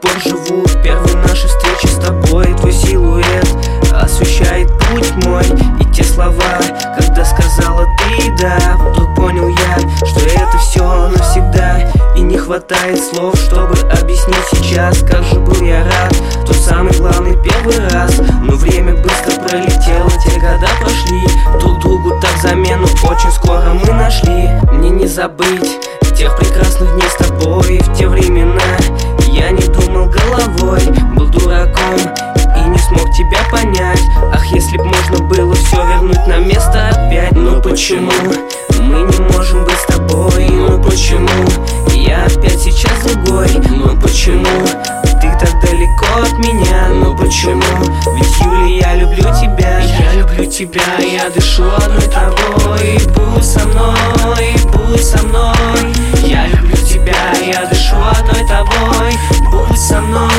пор живу. Первые наши встречи с тобой, твой силуэт освещает путь мой. И те слова, когда сказала ты да, вдруг понял я, что это все навсегда. И не хватает слов, чтобы объяснить сейчас, как же был я рад в тот самый главный первый раз. Но время быстро пролетело, те года прошли, друг другу так замену очень скоро мы нашли. Мне не забыть тех прекрасных дней с тобой. В те времена я не думал головой, был дураком и не смог тебя понять. Ах, если б можно было все вернуть на место опять. Но почему мы не можем быть с тобой? Ну почему я опять сейчас другой? Ну почему ты так далеко от меня? Ну почему? Ведь, Юля, я люблю тебя. Я люблю тебя, я дышу одной тобой. Будь со мной, будь со мной. Я люблю тебя, я дышу одной тобой. Будь со мной.